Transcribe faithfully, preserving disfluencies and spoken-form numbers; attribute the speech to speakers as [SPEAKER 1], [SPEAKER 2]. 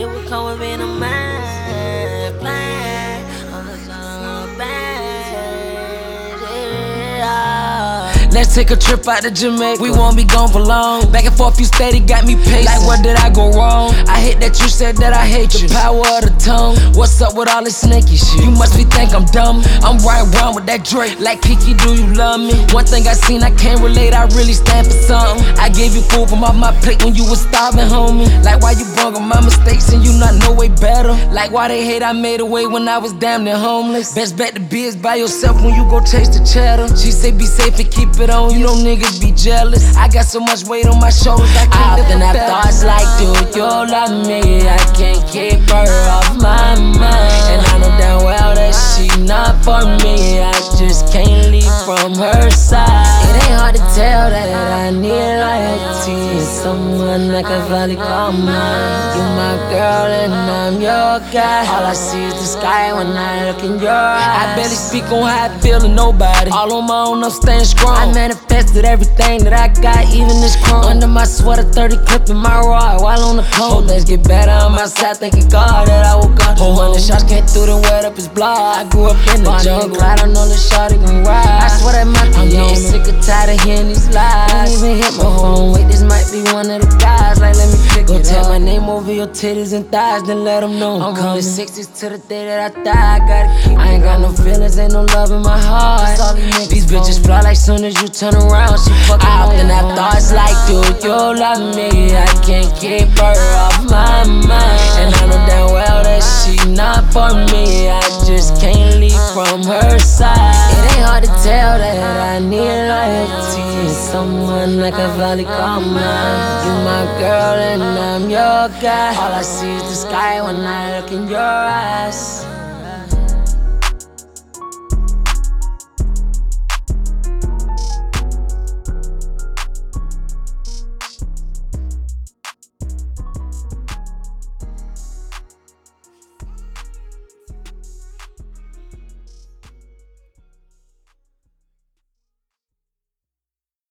[SPEAKER 1] it would come with being a man. Plan, I'm just on a band, yeah.
[SPEAKER 2] Let's take a trip out to Jamaica. We won't be gone for long. Back and forth, you steady got me pacing. Like, what did I go wrong? I hate that you said that I hate you. The power of the tongue. What's up with all this snaky shit? You must be think I'm dumb. I'm riding around with that Drake. Like, Kiki, do you love me? One thing I seen, I can't relate. I really stand for something. I gave you food from off my plate when you was starving, homie. Like, why you bungle my mistakes and you not know way better? Like, why they hate I made a way when I was damn near homeless? Best bet to be is by yourself when you go chase the cheddar. She say be safe and keep it on. You know niggas be jealous. I got so much weight on my shoulders, I can't lift
[SPEAKER 1] Often
[SPEAKER 2] a
[SPEAKER 1] have
[SPEAKER 2] feather.
[SPEAKER 1] thoughts like, do you love me? I can't keep her off my mind. And I know damn well that she not for me. I just can't leave from her side. It ain't hard to tell that I need loyalty and someone I can finally call mine. You my girl and I'm your guy. All I see is the sky when I look in your eyes.
[SPEAKER 2] I barely speak on how I feel to nobody. All on my own, I'm staying strong.
[SPEAKER 1] I manifested everything that I got, even this chrome. Under my sweater, thirty clip in my rod while on the cold. Let's get better on my side, thanking God that I woke up. Oh, when the shots came through, then wet up his blood. I grew up in the jungle, I don't know the shawty can ride. I swear that my I'm getting sick or tired of hearing these lies. Don't even hit my phone, wait, this might be one of the guys. Like, let me pick Go it tell up. My name over your titties and thighs, then let them know I'm coming sixties to the day that I die. I gotta keep I ain't got no feelings, ain't no love in my heart. These, these bitches fly like soon as you turn around, she fucking I often have thoughts like, do you love me? I can't keep her off my mind. And I know damn well that she not for me. I just can't leave from her side. It ain't hard to tell that I need loyalty and someone I can finally call mine. You my girl and I'm your guy. All I see is the sky when I look in your eyes.